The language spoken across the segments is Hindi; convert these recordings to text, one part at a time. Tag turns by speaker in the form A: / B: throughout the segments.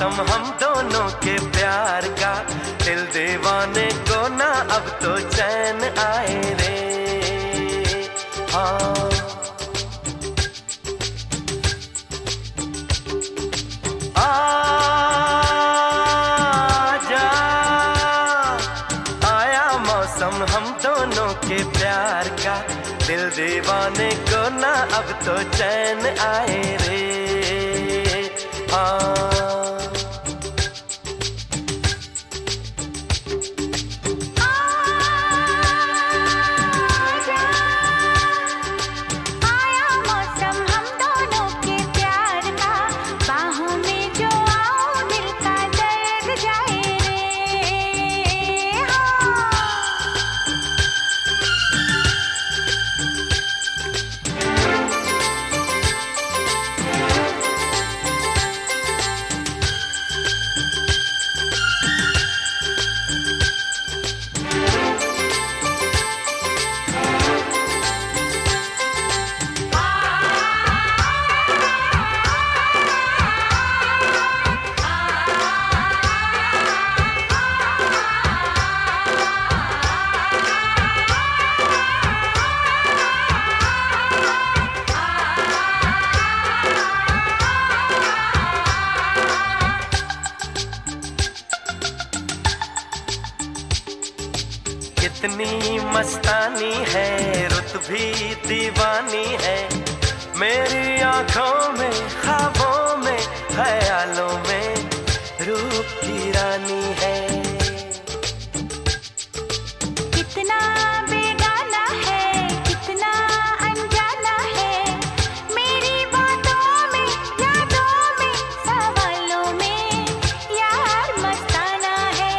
A: मौसम हम दोनों के प्यार का, दिल दीवाने को ना अब तो चैन आए रे। हाँ आजा, आया मौसम हम दोनों के प्यार का, दिल दीवाने को ना अब तो चैन आए रे। हाँ कितनी मस्तानी है, रुत भी दीवानी है, मेरी आंखों में, ख्वाबों में, ख्यालों में रूप की रानी है।
B: कितना बेगाना है, कितना अनजाना है, मेरी बातों में, यादों में, सवालों में यार मस्ताना है।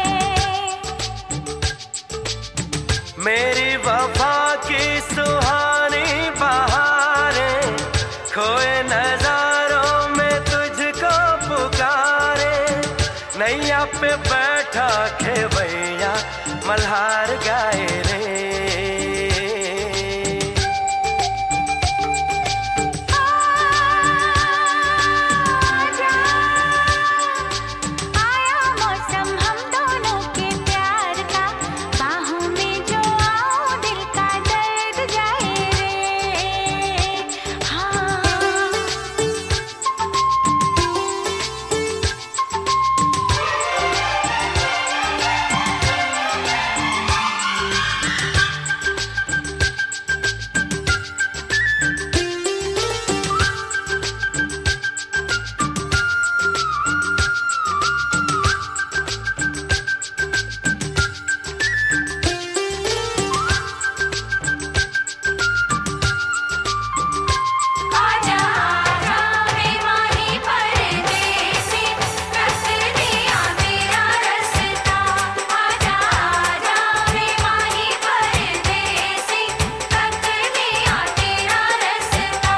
A: मेरी वफा की सुहानी बहारें, खोए नजारों में तुझको पुकारे, नैया पे बैठा खेवैया मल्हार गाए रे।
B: आया मौसम हम दोनों के प्यार का, बाहों में जो आओ दिल का दर्द जाए रे। हाँ आजा आजा रे माही परदेसी, रख दिया तेरा रास्ता। आजा आजा रे माही परदेसी, रख दिया तेरा रास्ता।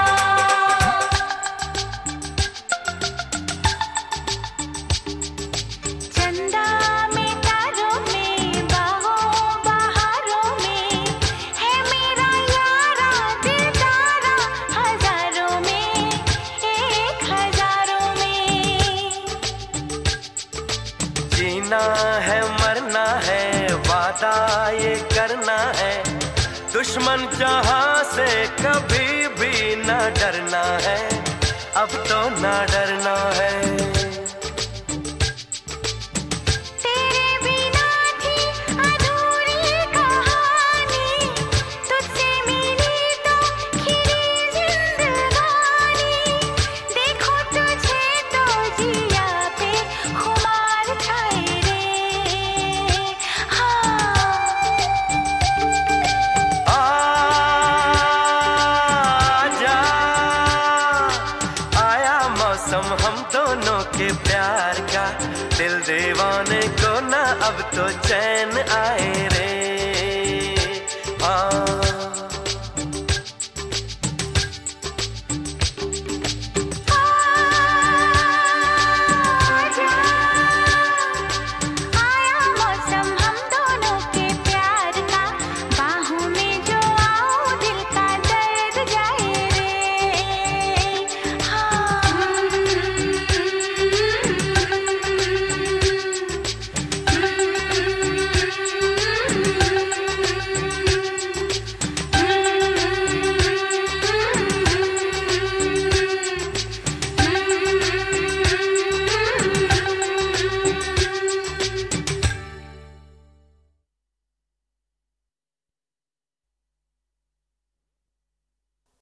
B: चंदा में, तारों में, बाहों बहारों में है मेरा यारा दिलदारा, हजारों में, एक हजारों में।
A: जीना है मरना है, वादा ये करना है, दुश्मन जहां से कभी भी न डरना है, अब तो न डरना है।
B: तेरे बिना थी अधूरी कहानी, तुझसे मिली तो खिली जिंदगानी, देखो तुझे तो जिया पे खुमार छाए रे। हाँ
A: आजा, आया मौसम हम दोनों के प्यार का, दिल दीवाने को ना अब तो चैन आए रे। हाँ